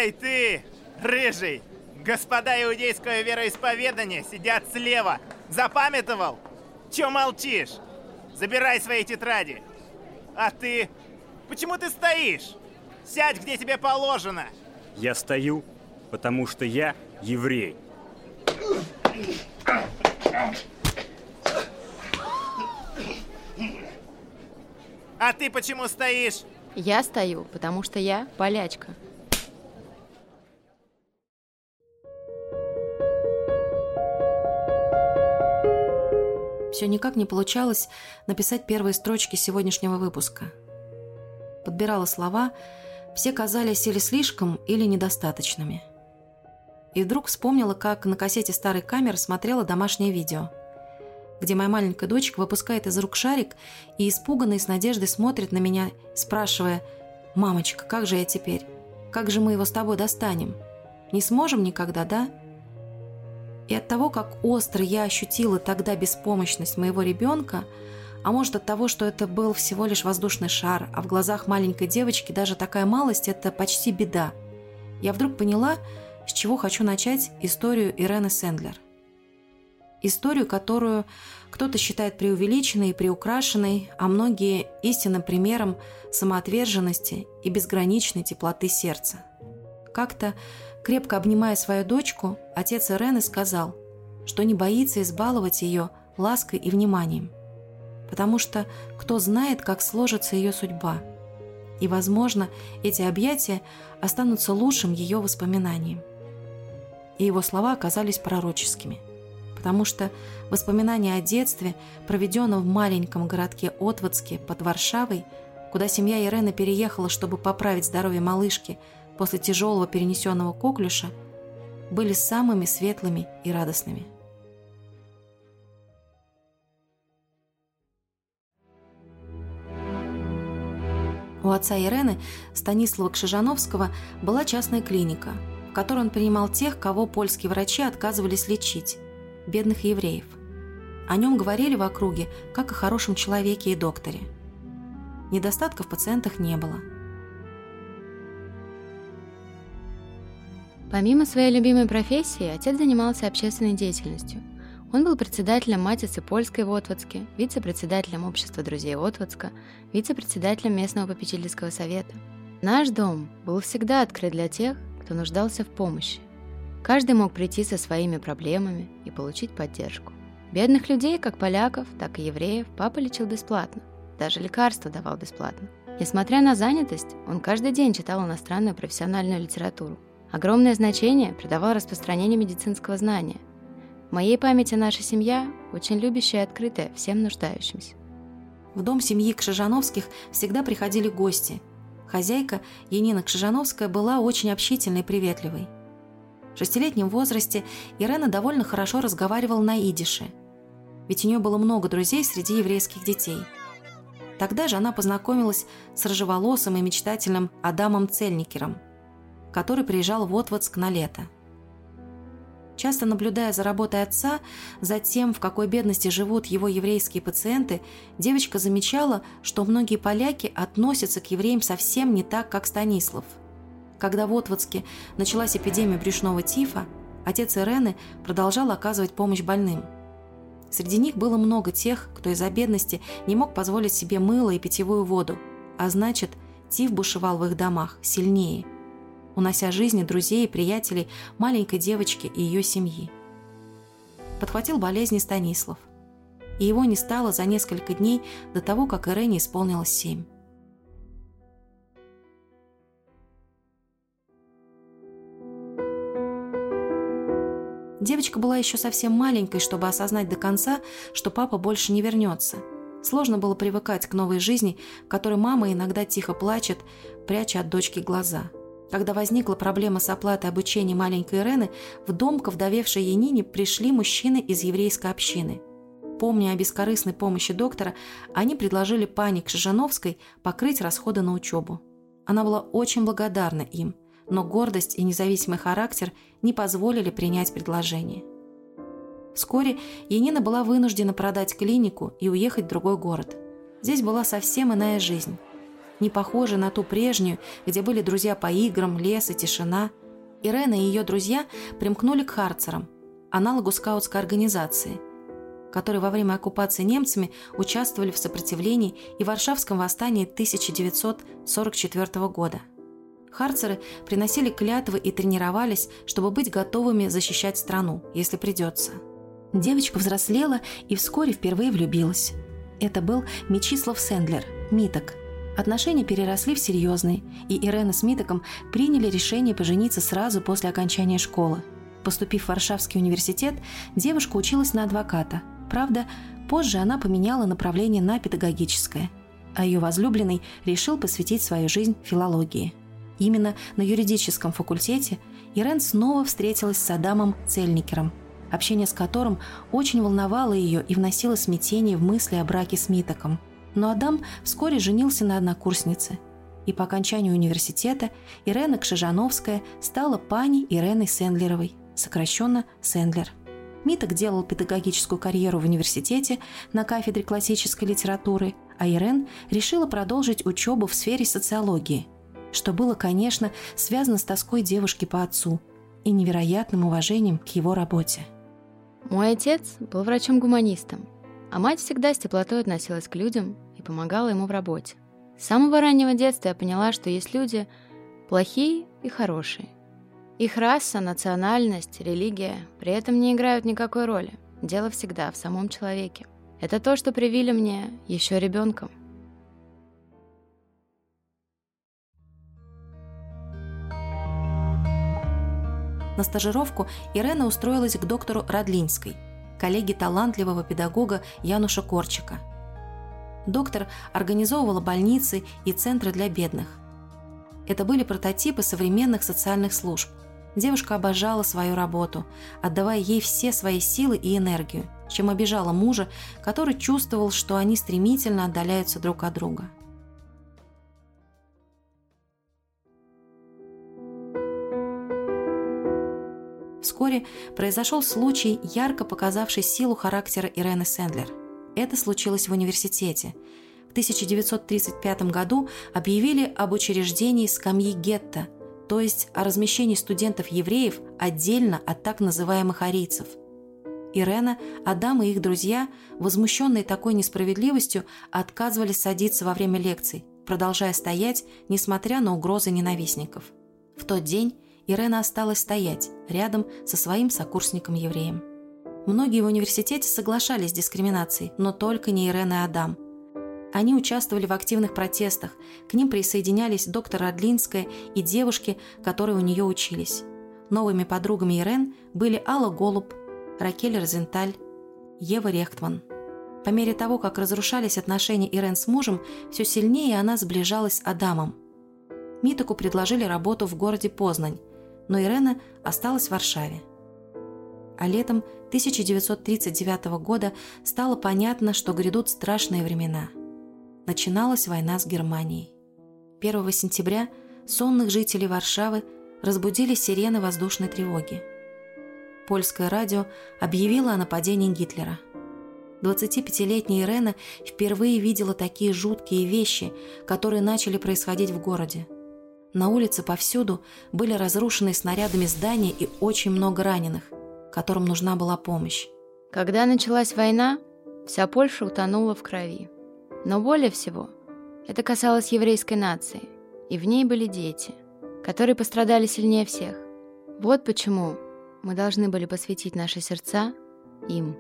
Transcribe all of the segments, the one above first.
Эй, ты, рыжий! Господа иудейского вероисповедания сидят слева. Запамятовал? Чё молчишь? Забирай свои тетради. А ты? Почему ты стоишь? Сядь, где тебе положено. Я стою, потому что я еврей. А ты почему стоишь? Я стою, потому что я полячка. Все никак не получалось написать первые строчки сегодняшнего выпуска. Подбирала слова, все казались или слишком, или недостаточными. И вдруг вспомнила, как на кассете старой камеры смотрела домашнее видео, где моя маленькая дочка выпускает из рук шарик и испуганно и с надеждой смотрит на меня, спрашивая: «Мамочка, как же я теперь? Как же мы его с тобой достанем? Не сможем никогда, да?» И от того, как остро я ощутила тогда беспомощность моего ребенка, а может от того, что это был всего лишь воздушный шар, а в глазах маленькой девочки даже такая малость – это почти беда, я вдруг поняла, с чего хочу начать историю Ирены Сендлер. Историю, которую кто-то считает преувеличенной и приукрашенной, а многие – истинным примером самоотверженности и безграничной теплоты сердца. Как-то, крепко обнимая свою дочку, отец Ирены сказал, что не боится избаловать ее лаской и вниманием, потому что кто знает, как сложится ее судьба. И, возможно, эти объятия останутся лучшим ее воспоминанием. И его слова оказались пророческими, потому что воспоминания о детстве, проведенном в маленьком городке Отводске под Варшавой, куда семья Ирены переехала, чтобы поправить здоровье малышки после тяжелого перенесенного коклюша, были самыми светлыми и радостными. У отца Ирены, Станислава Крzyżanowskiego, была частная клиника, в которой он принимал тех, кого польские врачи отказывались лечить – бедных евреев. О нем говорили в округе, как о хорошем человеке и докторе. Недостатков в пациентах не было. Помимо своей любимой профессии, отец занимался общественной деятельностью. Он был председателем Матицы Польской в Отводске, вице-председателем Общества друзей Отводска, вице-председателем местного попечительского совета. Наш дом был всегда открыт для тех, кто нуждался в помощи. Каждый мог прийти со своими проблемами и получить поддержку. Бедных людей, как поляков, так и евреев, папа лечил бесплатно. Даже лекарства давал бесплатно. Несмотря на занятость, он каждый день читал иностранную профессиональную литературу. Огромное значение придавал распространению медицинского знания. В моей памяти наша семья очень любящая и открытая всем нуждающимся. В дом семьи Крzyżanowskich всегда приходили гости. Хозяйка Янина Крzyżanowska была очень общительной и приветливой. В 6-летнем возрасте Ирена довольно хорошо разговаривала на идише, ведь у нее было много друзей среди еврейских детей. Тогда же она познакомилась с рыжеволосым и мечтательным Адамом Цельникером, который приезжал в Отводск на лето. Часто наблюдая за работой отца, за тем, в какой бедности живут его еврейские пациенты, девочка замечала, что многие поляки относятся к евреям совсем не так, как Станислав. Когда в Отводске началась эпидемия брюшного тифа, отец Ирены продолжал оказывать помощь больным. Среди них было много тех, кто из-за бедности не мог позволить себе мыло и питьевую воду, а значит, тиф бушевал в их домах сильнее, унося жизни друзей и приятелей маленькой девочки и ее семьи. Подхватил болезнь Станислав, и его не стало за несколько дней до того, как Ирене исполнилось 7. Девочка была еще совсем маленькой, чтобы осознать до конца, что папа больше не вернется. Сложно было привыкать к новой жизни, в которой мама иногда тихо плачет, пряча от дочки глаза. Когда возникла проблема с оплатой обучения маленькой Ирены, в дом к овдовевшей Янине пришли мужчины из еврейской общины. Помня о бескорыстной помощи доктора, они предложили пане Крzyżanowskiej покрыть расходы на учебу. Она была очень благодарна им, но гордость и независимый характер не позволили принять предложение. Вскоре Янина была вынуждена продать клинику и уехать в другой город. Здесь была совсем иная жизнь. не похожей на ту прежнюю, где были друзья по играм, лес и тишина, Ирена и ее друзья примкнули к харцерам, аналогу скаутской организации, которые во время оккупации немцами участвовали в сопротивлении и Варшавском восстании 1944 года. Харцеры приносили клятвы и тренировались, чтобы быть готовыми защищать страну, если придется. Девочка взрослела и вскоре впервые влюбилась. Это был Мечислав Сендлер, Миток. Отношения переросли в серьезные, и Ирена с Митоком приняли решение пожениться сразу после окончания школы. Поступив в Варшавский университет, девушка училась на адвоката. Правда, позже она поменяла направление на педагогическое, а ее возлюбленный решил посвятить свою жизнь филологии. Именно на юридическом факультете Ирен снова встретилась с Адамом Цельникером, общение с которым очень волновало ее и вносило смятение в мысли о браке с Митоком. Но Адам вскоре женился на однокурснице, и по окончанию университета Ирена Кшижановская стала пани Иреной Сендлеровой, сокращенно Сендлер. Миток делал педагогическую карьеру в университете на кафедре классической литературы, а Ирен решила продолжить учебу в сфере социологии, что было, конечно, связано с тоской девушки по отцу и невероятным уважением к его работе. Мой отец был врачом-гуманистом, а мать всегда с теплотой относилась к людям и помогала ему в работе. С самого раннего детства я поняла, что есть люди плохие и хорошие. Их раса, национальность, религия при этом не играют никакой роли. Дело всегда в самом человеке. Это то, что привили мне еще ребенком. На стажировку Ирена устроилась к доктору Радлинской, коллеге талантливого педагога Януша Корчика. Доктор организовывала больницы и центры для бедных. Это были прототипы современных социальных служб. Девушка обожала свою работу, отдавая ей все свои силы и энергию, чем обижала мужа, который чувствовал, что они стремительно отдаляются друг от друга. Вскоре произошел случай, ярко показавший силу характера Ирены Сендлер. Это случилось в университете. В 1935 году объявили об учреждении скамьи гетто, то есть о размещении студентов-евреев отдельно от так называемых арийцев. Ирена, Адам и их друзья, возмущенные такой несправедливостью, отказывались садиться во время лекций, продолжая стоять, несмотря на угрозы ненавистников. В тот день Ирена осталась стоять рядом со своим сокурсником-евреем. Многие в университете соглашались с дискриминацией, но только не Ирена и Адам. Они участвовали в активных протестах, к ним присоединялись доктор Радлинская и девушки, которые у нее учились. Новыми подругами Ирен были Алла Голуб, Ракель Розенталь, Ева Рехтман. По мере того, как разрушались отношения Ирен с мужем, все сильнее она сближалась с Адамом. Митоку предложили работу в городе Познань, но Ирена осталась в Варшаве. А летом 1939 года стало понятно, что грядут страшные времена. Начиналась война с Германией. 1 сентября сонных жителей Варшавы разбудили сирены воздушной тревоги. Польское радио объявило о нападении Гитлера. 25-летняя Ирена впервые видела такие жуткие вещи, которые начали происходить в городе. На улице повсюду были разрушены снарядами здания и очень много раненых, которым нужна была помощь. Когда началась война, вся Польша утонула в крови. Но более всего это касалось еврейской нации, и в ней были дети, которые пострадали сильнее всех. Вот почему мы должны были посвятить наши сердца им.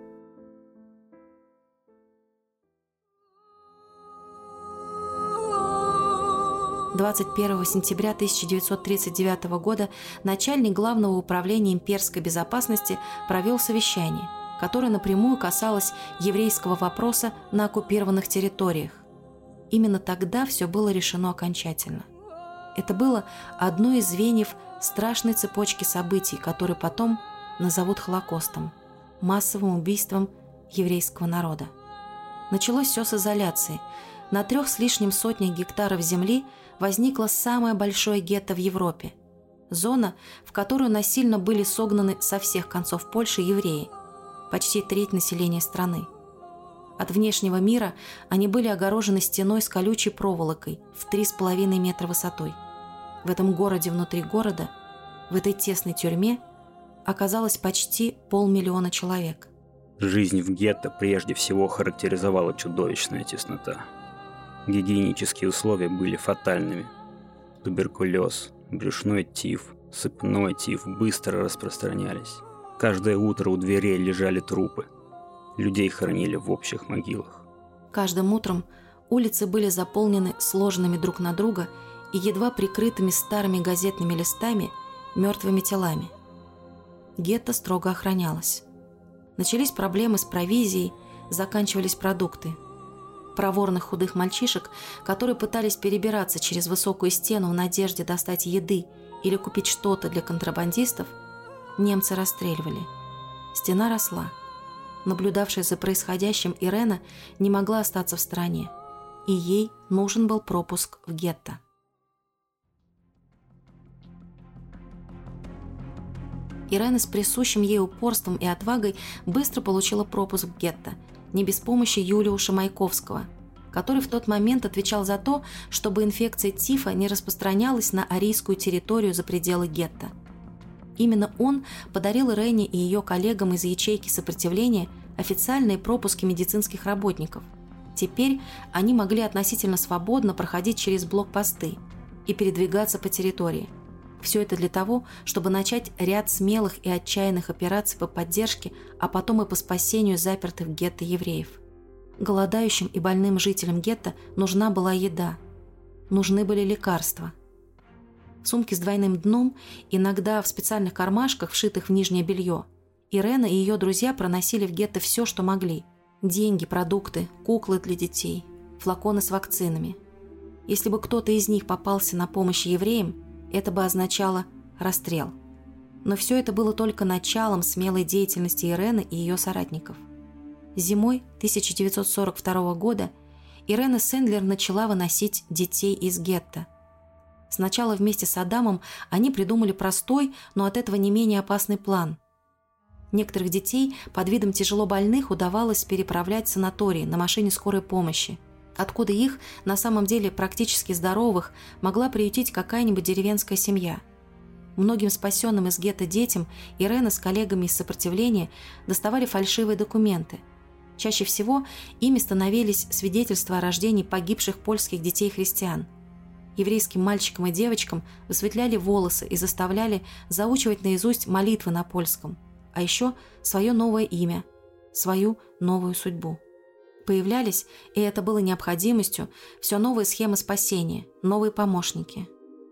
– 21 сентября 1939 года начальник Главного управления имперской безопасности провел совещание, которое напрямую касалось еврейского вопроса на оккупированных территориях. Именно тогда все было решено окончательно. Это было одно из звеньев страшной цепочки событий, которые потом назовут Холокостом, массовым убийством еврейского народа. Началось все с изоляции. На 3 с лишним сотнях гектаров земли возникло самое большое гетто в Европе. Зона, в которую насильно были согнаны со всех концов Польши евреи, почти треть населения страны. От внешнего мира они были огорожены стеной с колючей проволокой в 3,5 метра высотой. В этом городе внутри города, в этой тесной тюрьме, оказалось почти 500 000 человек. Жизнь в гетто прежде всего характеризовала чудовищная теснота. Гигиенические условия были фатальными. Туберкулез, брюшной тиф, сыпной тиф быстро распространялись. Каждое утро у дверей лежали трупы. Людей хоронили в общих могилах. Каждым утром улицы были заполнены сложенными друг на друга и едва прикрытыми старыми газетными листами мертвыми телами. Гетто строго охранялось. Начались проблемы с провизией, заканчивались продукты. Проворных худых мальчишек, которые пытались перебираться через высокую стену в надежде достать еды или купить что-то для контрабандистов, немцы расстреливали. Стена росла. Наблюдавшая за происходящим Ирена не могла остаться в стороне, и ей нужен был пропуск в гетто. Ирена с присущим ей упорством и отвагой быстро получила пропуск в гетто, не без помощи Юлиуша Маяковского, который в тот момент отвечал за то, чтобы инфекция тифа не распространялась на арийскую территорию за пределы гетто. Именно он подарил Ирене и ее коллегам из ячейки сопротивления официальные пропуски медицинских работников. Теперь они могли относительно свободно проходить через блокпосты и передвигаться по территории. Все это для того, чтобы начать ряд смелых и отчаянных операций по поддержке, а потом и по спасению запертых в гетто евреев. Голодающим и больным жителям гетто нужна была еда. Нужны были лекарства. В сумке с двойным дном, иногда в специальных кармашках, вшитых в нижнее белье, Ирена и ее друзья проносили в гетто все, что могли. Деньги, продукты, куклы для детей, флаконы с вакцинами. Если бы кто-то из них попался на помощь евреям, это бы означало расстрел. Но все это было только началом смелой деятельности Ирены и ее соратников. Зимой 1942 года Ирена Сендлер начала выносить детей из гетто. Сначала вместе с Адамом они придумали простой, но от этого не менее опасный план. Некоторых детей под видом тяжело больных удавалось переправлять в санатории на машине скорой помощи, откуда их, на самом деле практически здоровых, могла приютить какая-нибудь деревенская семья. Многим спасенным из гетто детям Ирена с коллегами из сопротивления доставали фальшивые документы. Чаще всего ими становились свидетельства о рождении погибших польских детей-христиан. Еврейским мальчикам и девочкам высветляли волосы и заставляли заучивать наизусть молитвы на польском, а еще свое новое имя, свою новую судьбу. Появлялись, и это было необходимостью, все новые схемы спасения, новые помощники.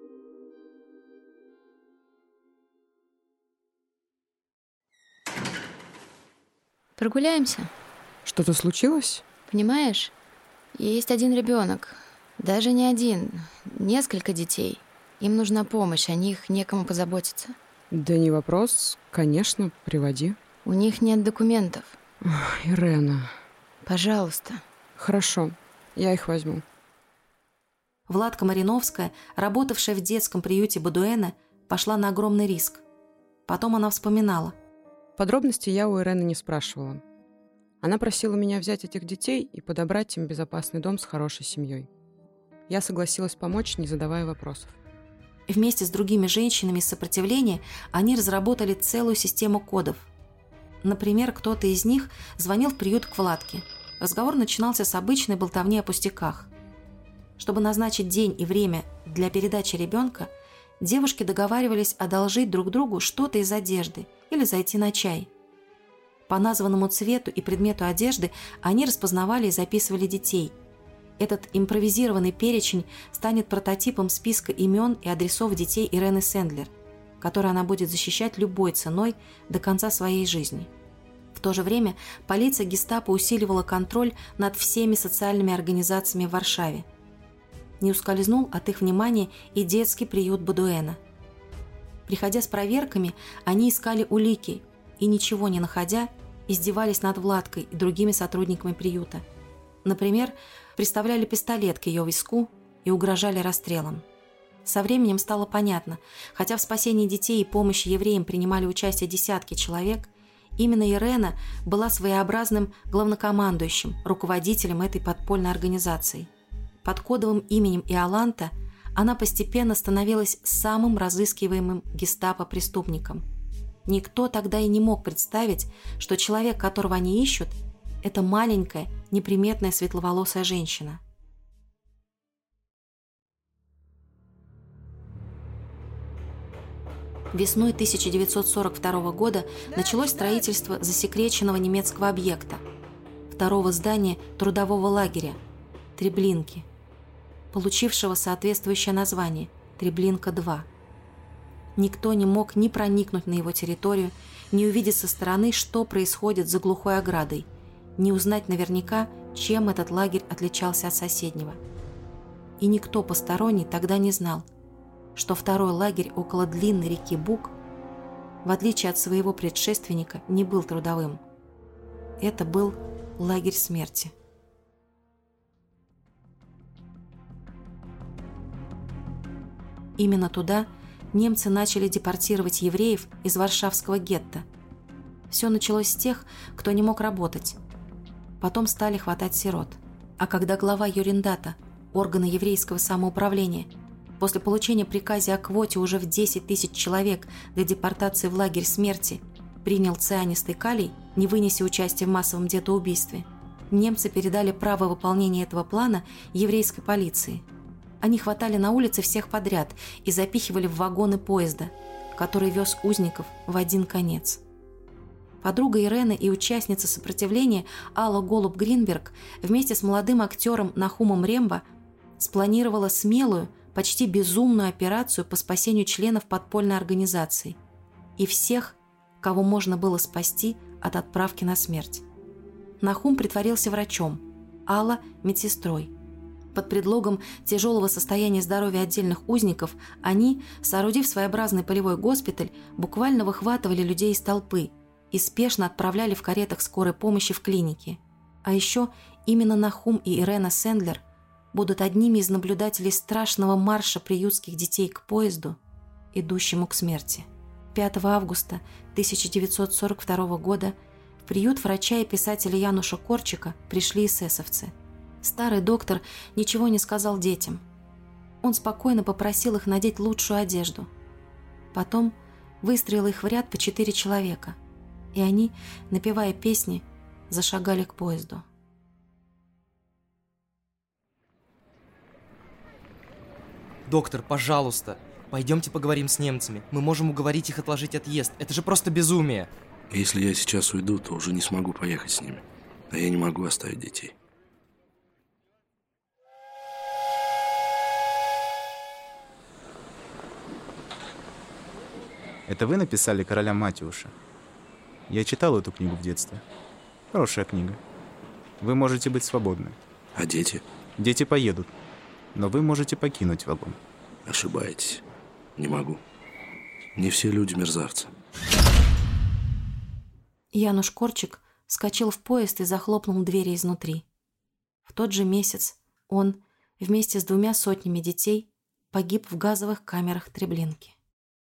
Прогуляемся. Что-то случилось? Понимаешь, есть один ребенок, даже не один, несколько детей. Им нужна помощь, о них некому позаботиться. Да не вопрос, конечно, приводи. У них нет документов. Ох, Ирена. Пожалуйста. Хорошо, я их возьму. Владка Мариновская, работавшая в детском приюте Бодуэна, пошла на огромный риск. Потом она вспоминала. Подробностей я у Ирены не спрашивала. Она просила меня взять этих детей и подобрать им безопасный дом с хорошей семьей. Я согласилась помочь, не задавая вопросов. Вместе с другими женщинами из сопротивления они разработали целую систему кодов. Например, кто-то из них звонил в приют к Владке. Разговор начинался с обычной болтовни о пустяках. Чтобы назначить день и время для передачи ребенка, девушки договаривались одолжить друг другу что-то из одежды или зайти на чай. По названному цвету и предмету одежды они распознавали и записывали детей. Этот импровизированный перечень станет прототипом списка имен и адресов детей Ирены Сендлер, которые она будет защищать любой ценой до конца своей жизни. В то же время полиция гестапо усиливала контроль над всеми социальными организациями в Варшаве. Не ускользнул от их внимания и детский приют Бодуэна. Приходя с проверками, они искали улики и, ничего не находя, издевались над Владкой и другими сотрудниками приюта. Например, приставляли пистолет к ее виску и угрожали расстрелом. Со временем стало понятно, хотя в спасении детей и помощи евреям принимали участие десятки человек, Именно Ирена была своеобразным главнокомандующим, руководителем этой подпольной организации. Под кодовым именем Иоланта она постепенно становилась самым разыскиваемым гестапо-преступником. Никто тогда и не мог представить, что человек, которого они ищут, это маленькая, неприметная светловолосая женщина. Весной 1942 года началось строительство засекреченного немецкого объекта, второго здания трудового лагеря Треблинки, получившего соответствующее название Треблинка-2. Никто не мог ни проникнуть на его территорию, ни увидеть со стороны, что происходит за глухой оградой, ни узнать наверняка, чем этот лагерь отличался от соседнего. И никто посторонний тогда не знал, что второй лагерь около длинной реки Буг, в отличие от своего предшественника, не был трудовым. Это был лагерь смерти. Именно туда немцы начали депортировать евреев из Варшавского гетто. Все началось с тех, кто не мог работать. Потом стали хватать сирот. А когда глава Юриндата, органа еврейского самоуправления, после получения приказа о квоте уже в 10 тысяч человек для депортации в лагерь смерти, принял цианистый калий, не вынеся участия в массовом детоубийстве, немцы передали право выполнения этого плана еврейской полиции. Они хватали на улице всех подряд и запихивали в вагоны поезда, который вез узников в один конец. Подруга Ирены и участница сопротивления Алла Голуб-Гринберг вместе с молодым актером Нахумом Рембо спланировала смелую, почти безумную операцию по спасению членов подпольной организации и всех, кого можно было спасти от отправки на смерть. Нахум притворился врачом, Алла – медсестрой. Под предлогом тяжелого состояния здоровья отдельных узников они, соорудив своеобразный полевой госпиталь, буквально выхватывали людей из толпы и спешно отправляли в каретах скорой помощи в клиники. А еще именно Нахум и Ирена Сендлер будут одними из наблюдателей страшного марша приютских детей к поезду, идущему к смерти. 5 августа 1942 года в приют врача и писателя Януша Корчика пришли эсэсовцы. Старый доктор ничего не сказал детям. Он спокойно попросил их надеть лучшую одежду. Потом выстроил их в ряд по 4 человека, и они, напевая песни, зашагали к поезду. Доктор, пожалуйста, пойдемте поговорим с немцами. Мы можем уговорить их отложить отъезд. Это же просто безумие. Если я сейчас уйду, то уже не смогу поехать с ними. А я не могу оставить детей. Это вы написали «Короля Матюша»? Я читал эту книгу в детстве. Хорошая книга. Вы можете быть свободны. А дети? Дети поедут. Но вы можете покинуть вагон. Ошибаетесь. Не могу. Не все люди мерзавцы. Януш Корчик вскочил в поезд и захлопнул двери изнутри. В тот же месяц он, вместе с 200 детей, погиб в газовых камерах Треблинки.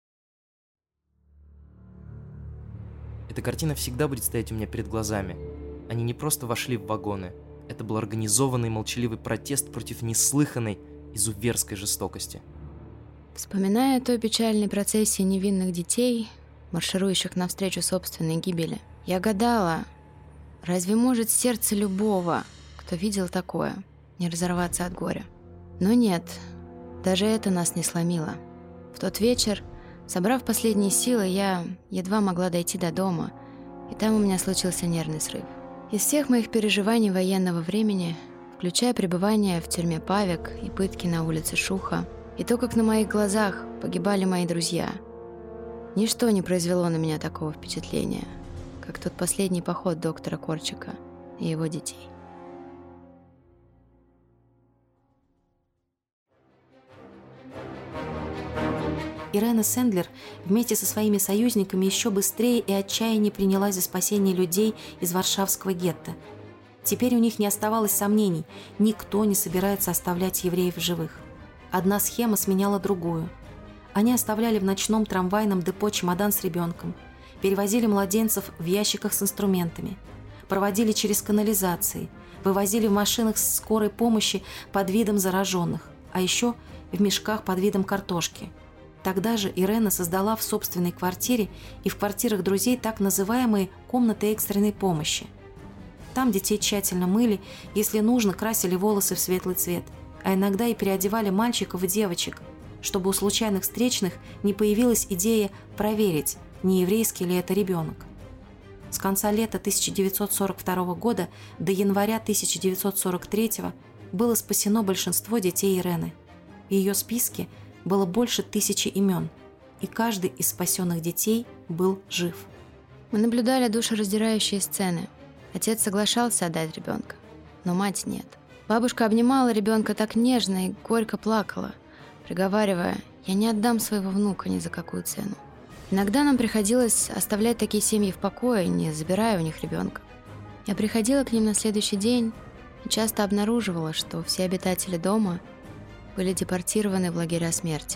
Эта картина всегда будет стоять у меня перед глазами. Они не просто вошли в вагоны. Это был организованный молчаливый протест против неслыханной изуверской жестокости. Вспоминая о той печальной процессии невинных детей, марширующих навстречу собственной гибели, я гадала, разве может сердце любого, кто видел такое, не разорваться от горя? Но нет, даже это нас не сломило. В тот вечер, собрав последние силы, я едва могла дойти до дома, и там у меня случился нервный срыв. Из всех моих переживаний военного времени, включая пребывание в тюрьме Павек и пытки на улице Шуха, и то, как на моих глазах погибали мои друзья, ничто не произвело на меня такого впечатления, как тот последний поход доктора Корчика и его детей. Ирена Сендлер вместе со своими союзниками еще быстрее и отчаяннее принялась за спасение людей из Варшавского гетто. Теперь у них не оставалось сомнений, никто не собирается оставлять евреев в живых. Одна схема сменяла другую. Они оставляли в ночном трамвайном депо чемодан с ребенком, перевозили младенцев в ящиках с инструментами, проводили через канализации, вывозили в машинах скорой помощи под видом зараженных, а еще в мешках под видом картошки. Тогда же Ирена создала в собственной квартире и в квартирах друзей так называемые комнаты экстренной помощи. Там детей тщательно мыли, если нужно, красили волосы в светлый цвет, а иногда и переодевали мальчиков и девочек, чтобы у случайных встречных не появилась идея проверить, не еврейский ли это ребенок. С конца лета 1942 года до января 1943 было спасено большинство детей Ирены. В ее списке было больше 1000 имен, и каждый из спасенных детей был жив. Мы наблюдали душераздирающие сцены. Отец соглашался отдать ребенка, но мать нет. Бабушка обнимала ребенка так нежно и горько плакала, приговаривая: «Я не отдам своего внука ни за какую цену». Иногда нам приходилось оставлять такие семьи в покое, не забирая у них ребенка. Я приходила к ним на следующий день и часто обнаруживала, что все обитатели дома были депортированы в лагеря смерти.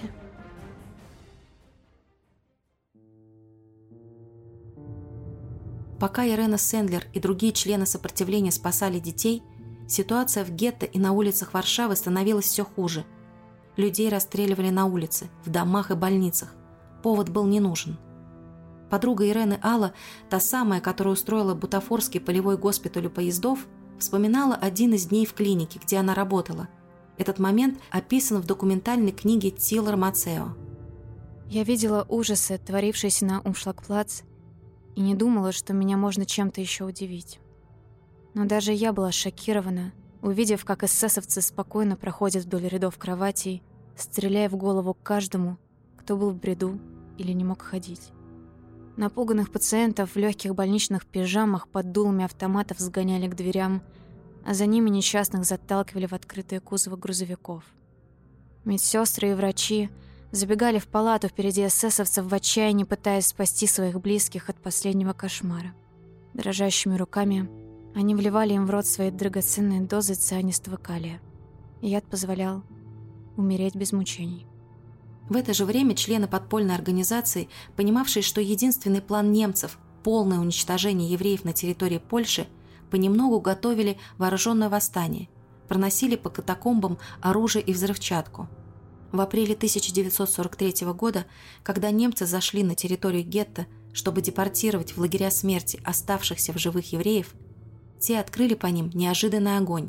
Пока Ирена Сендлер и другие члены сопротивления спасали детей, ситуация в гетто и на улицах Варшавы становилась все хуже. Людей расстреливали на улице, в домах и больницах. Повод был не нужен. Подруга Ирены Алла, та самая, которая устроила бутафорский полевой госпиталь у поездов, вспоминала один из дней в клинике, где она работала. Этот момент описан в документальной книге Тилер Мацео. Я видела ужасы, творившиеся на Умшлагплац, и не думала, что меня можно чем-то еще удивить. Но даже я была шокирована, увидев, как эсэсовцы спокойно проходят вдоль рядов кроватей, стреляя в голову каждому, кто был в бреду или не мог ходить. Напуганных пациентов в легких больничных пижамах под дулами автоматов сгоняли к дверям, а за ними несчастных заталкивали в открытые кузовы грузовиков. Медсестры и врачи забегали в палату впереди эсэсовцев в отчаянии, пытаясь спасти своих близких от последнего кошмара. Дрожащими руками они вливали им в рот свои драгоценные дозы цианистого калия. И яд позволял умереть без мучений. В это же время члены подпольной организации, понимавшие, что единственный план немцев – полное уничтожение евреев на территории Польши, понемногу готовили вооруженное восстание, проносили по катакомбам оружие и взрывчатку. В апреле 1943 года, когда немцы зашли на территорию гетто, чтобы депортировать в лагеря смерти оставшихся в живых евреев, те открыли по ним неожиданный огонь.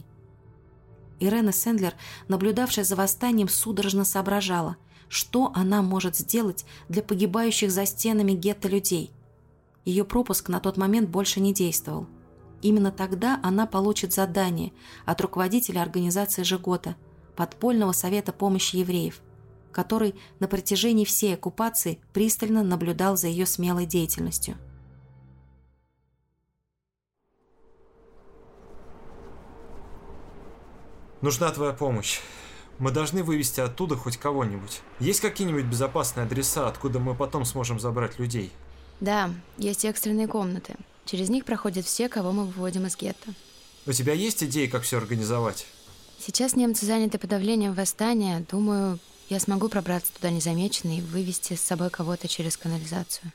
Ирена Сендлер, наблюдавшая за восстанием, судорожно соображала, что она может сделать для погибающих за стенами гетто людей. Ее пропуск на тот момент больше не действовал. Именно тогда она получит задание от руководителя организации «Жигота», подпольного совета помощи евреев, который на протяжении всей оккупации пристально наблюдал за ее смелой деятельностью. Нужна твоя помощь. Мы должны вывести оттуда хоть кого-нибудь. Есть какие-нибудь безопасные адреса, откуда мы потом сможем забрать людей? Да, есть экстренные комнаты. Через них проходят все, кого мы выводим из гетто. У тебя есть идеи, как все организовать? Сейчас немцы заняты подавлением восстания. Думаю, я смогу пробраться туда незамеченной и вывести с собой кого-то через канализацию.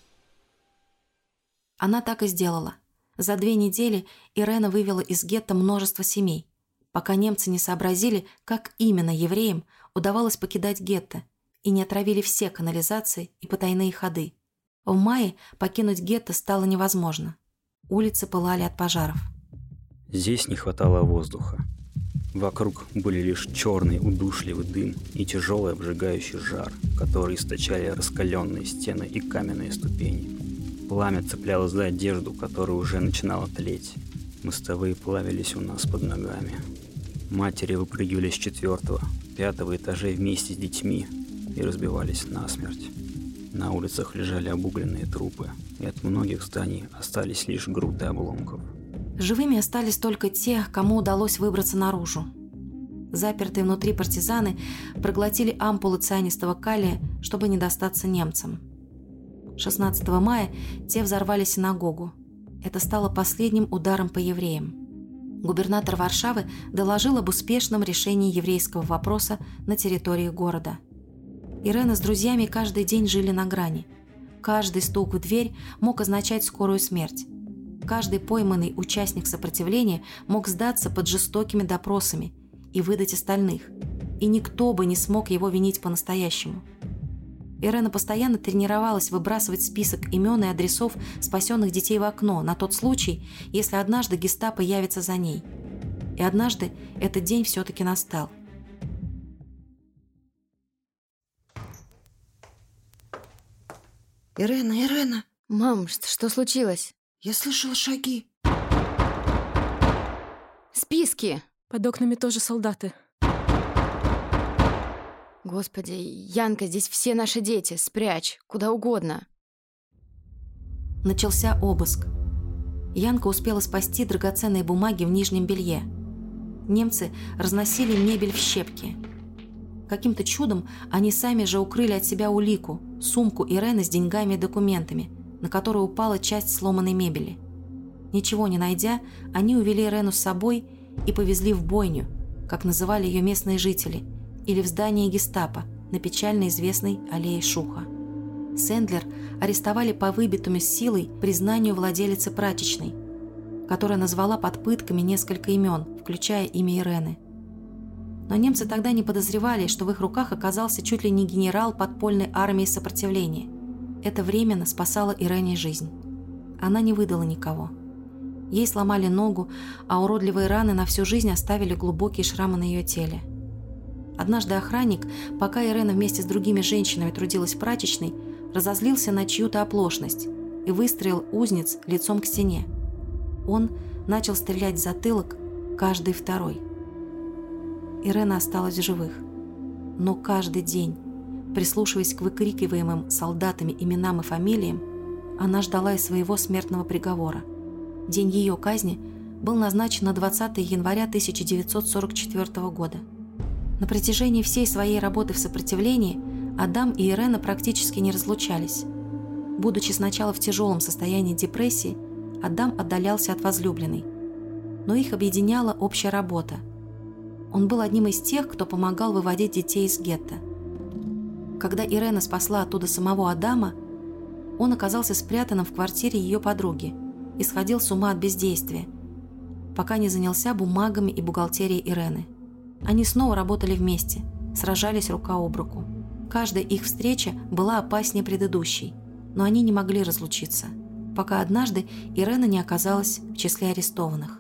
Она так и сделала. За 2 недели Ирена вывела из гетто множество семей, пока немцы не сообразили, как именно евреям удавалось покидать гетто и не отравили все канализации и потайные ходы. В мае покинуть гетто стало невозможно. Улицы пылали от пожаров. Здесь не хватало воздуха. Вокруг были лишь черный удушливый дым и тяжелый обжигающий жар, который источали раскаленные стены и каменные ступени. Пламя цеплялось за одежду, которая уже начинала тлеть. Мостовые плавились у нас под ногами. Матери выпрыгивали с 4-го, 5-го этажей вместе с детьми и разбивались насмерть. На улицах лежали обугленные трупы, и от многих зданий остались лишь груды обломков. Живыми остались только те, кому удалось выбраться наружу. Запертые внутри партизаны проглотили ампулы цианистого калия, чтобы не достаться немцам. 16 мая те взорвали синагогу. Это стало последним ударом по евреям. Губернатор Варшавы доложил об успешном решении еврейского вопроса на территории города. Ирена с друзьями каждый день жили на грани. Каждый стук в дверь мог означать скорую смерть. Каждый пойманный участник сопротивления мог сдаться под жестокими допросами и выдать остальных, и никто бы не смог его винить по-настоящему. Ирена постоянно тренировалась выбрасывать список имен и адресов спасенных детей в окно на тот случай, если однажды гестапо явится за ней. И однажды этот день все-таки настал. Ирена! Мам, что случилось? Я слышала шаги. Списки! Под окнами тоже солдаты. Господи, Янка, здесь все наши дети. Спрячь, куда угодно. Начался обыск. Янка успела спасти драгоценные бумаги в нижнем белье. Немцы разносили мебель в щепки. Каким-то чудом они сами же укрыли от себя улику, сумку Ирены с деньгами и документами, на которую упала часть сломанной мебели. Ничего не найдя, они увели Ирену с собой и повезли в бойню, как называли ее местные жители, или в здание гестапо на печально известной аллее Шуха. Сэндлер арестовали по выбитому силой признанию владелицы прачечной, которая назвала под пытками несколько имен, включая имя Ирены. Но немцы тогда не подозревали, что в их руках оказался чуть ли не генерал подпольной армии сопротивления. Это временно спасало Ирене жизнь. Она не выдала никого. Ей сломали ногу, а уродливые раны на всю жизнь оставили глубокие шрамы на ее теле. Однажды охранник, пока Ирена вместе с другими женщинами трудилась в прачечной, разозлился на чью-то оплошность и выстроил узниц лицом к стене. Он начал стрелять в затылок каждый второй. Ирена осталась в живых. Но каждый день, прислушиваясь к выкрикиваемым солдатами именам и фамилиям, она ждала и своего смертного приговора. День ее казни был назначен на 20 января 1944 года. На протяжении всей своей работы в сопротивлении Адам и Ирена практически не разлучались. Будучи сначала в тяжелом состоянии депрессии, Адам отдалялся от возлюбленной. Но их объединяла общая работа. Он был одним из тех, кто помогал выводить детей из гетто. Когда Ирена спасла оттуда самого Адама, он оказался спрятанным в квартире ее подруги и сходил с ума от бездействия, пока не занялся бумагами и бухгалтерией Ирены. Они снова работали вместе, сражались рука об руку. Каждая их встреча была опаснее предыдущей, но они не могли разлучиться, пока однажды Ирена не оказалась в числе арестованных.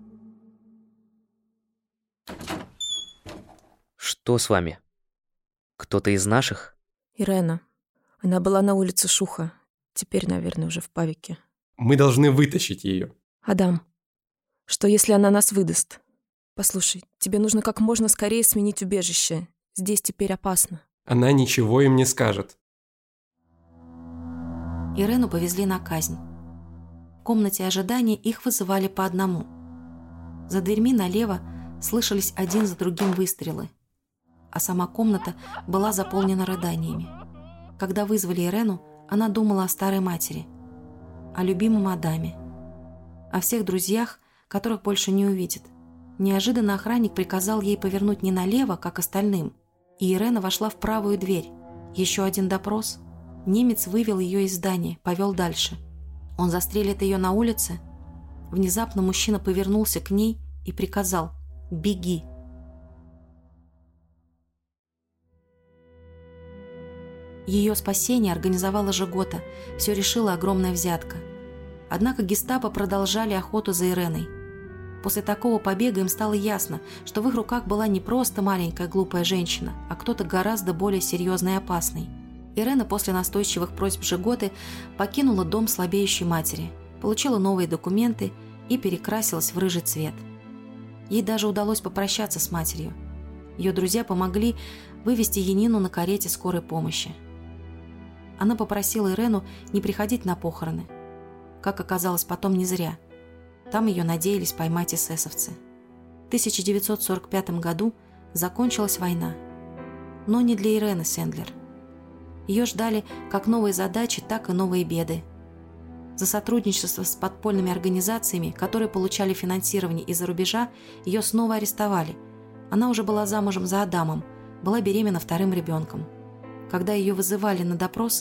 Что с вами? Кто-то из наших? Ирена. Она была на улице Шуха. Теперь, наверное, уже в Павике. Мы должны вытащить ее. Адам, что если она нас выдаст? Послушай, тебе нужно как можно скорее сменить убежище. Здесь теперь опасно. Она ничего им не скажет. Ирену повезли на казнь. В комнате ожидания их вызывали по одному. За дверьми налево слышались один за другим выстрелы, а сама комната была заполнена рыданиями. Когда вызвали Ирену, она думала о старой матери, о любимом Адаме, о всех друзьях, которых больше не увидит. Неожиданно охранник приказал ей повернуть не налево, как остальным, и Ирена вошла в правую дверь. Еще один допрос. Немец вывел ее из здания, повел дальше. Он застрелит ее на улице. Внезапно мужчина повернулся к ней и приказал: «Беги». Ее спасение организовала Жигота, все решила огромная взятка. Однако гестапо продолжали охоту за Иреной. После такого побега им стало ясно, что в их руках была не просто маленькая глупая женщина, а кто-то гораздо более серьезный и опасный. Ирена после настойчивых просьб Жиготы покинула дом слабеющей матери, получила новые документы и перекрасилась в рыжий цвет. Ей даже удалось попрощаться с матерью. Ее друзья помогли вывести Янину на карете скорой помощи. Она попросила Ирену не приходить на похороны. Как оказалось, потом не зря. Там ее надеялись поймать эсэсовцы. В 1945 году закончилась война. Но не для Ирены Сэндлер. Ее ждали как новые задачи, так и новые беды. За сотрудничество с подпольными организациями, которые получали финансирование из-за рубежа, ее снова арестовали. Она уже была замужем за Адамом, была беременна вторым ребенком. Когда ее вызывали на допрос,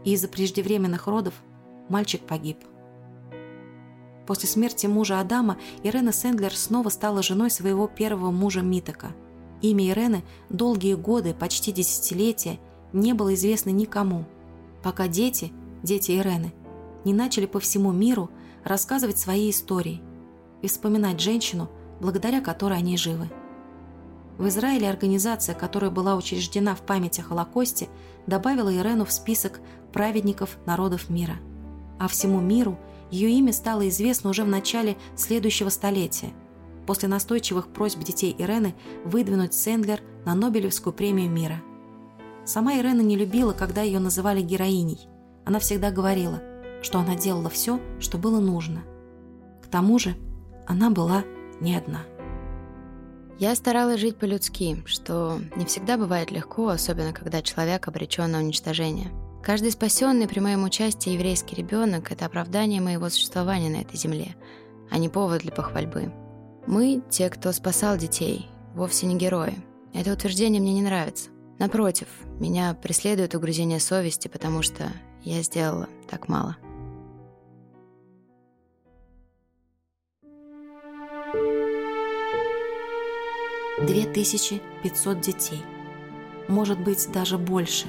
и из-за преждевременных родов мальчик погиб. После смерти мужа Адама Ирена Сэндлер снова стала женой своего первого мужа Митека. Имя Ирены долгие годы, почти десятилетия, не было известно никому, пока дети Ирены, не начали по всему миру рассказывать свои истории и вспоминать женщину, благодаря которой они живы. В Израиле организация, которая была учреждена в память о Холокосте, добавила Ирену в список праведников народов мира. А всему миру ее имя стало известно уже в начале следующего столетия, после настойчивых просьб детей Ирены выдвинуть Сэндлер на Нобелевскую премию мира. Сама Ирена не любила, когда ее называли героиней. Она всегда говорила, что она делала все, что было нужно. К тому же она была не одна. Я старалась жить по-людски, что не всегда бывает легко, особенно когда человек обречен на уничтожение. Каждый спасенный при моем участии еврейский ребенок – это оправдание моего существования на этой земле, а не повод для похвальбы. Мы, те, кто спасал детей, вовсе не герои. Это утверждение мне не нравится. Напротив, меня преследует угрызение совести, потому что я сделала так мало. – 2500 детей. Может быть, даже больше.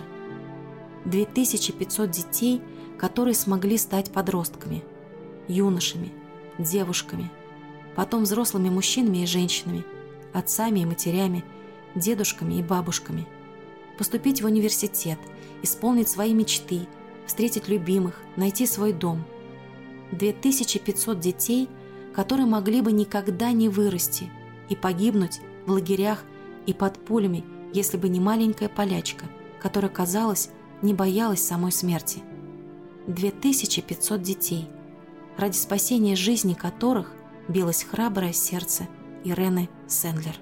2500 детей, которые смогли стать подростками, юношами, девушками, потом взрослыми мужчинами и женщинами, отцами и матерями, дедушками и бабушками. Поступить в университет, исполнить свои мечты, встретить любимых, найти свой дом. 2500 детей, которые могли бы никогда не вырасти и погибнуть в лагерях и под пулями, если бы не маленькая полячка, которая, казалось, не боялась самой смерти. 2500 детей, ради спасения жизни которых билось храброе сердце Ирены Сэндлер.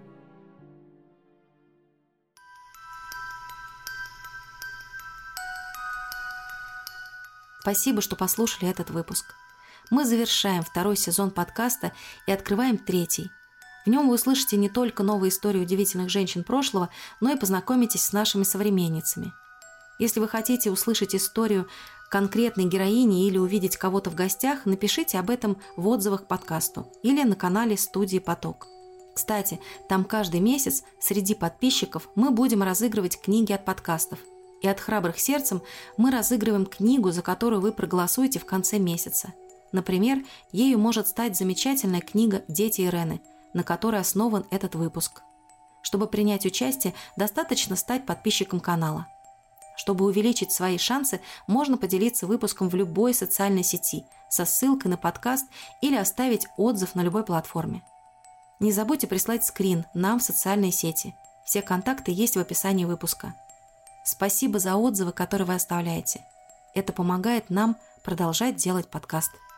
Спасибо, что послушали этот выпуск. Мы завершаем 2-й сезон подкаста и открываем 3-й. В нем вы услышите не только новые истории удивительных женщин прошлого, но и познакомитесь с нашими современницами. Если вы хотите услышать историю конкретной героини или увидеть кого-то в гостях, напишите об этом в отзывах к подкасту или на канале студии «Поток». Кстати, там каждый месяц среди подписчиков мы будем разыгрывать книги от подкастов. И от «Храбрых сердцем» мы разыгрываем книгу, за которую вы проголосуете в конце месяца. Например, ею может стать замечательная книга «Дети Ирены», на которой основан этот выпуск. Чтобы принять участие, достаточно стать подписчиком канала. Чтобы увеличить свои шансы, можно поделиться выпуском в любой социальной сети со ссылкой на подкаст или оставить отзыв на любой платформе. Не забудьте прислать скрин нам в социальные сети. Все контакты есть в описании выпуска. Спасибо за отзывы, которые вы оставляете. Это помогает нам продолжать делать подкаст.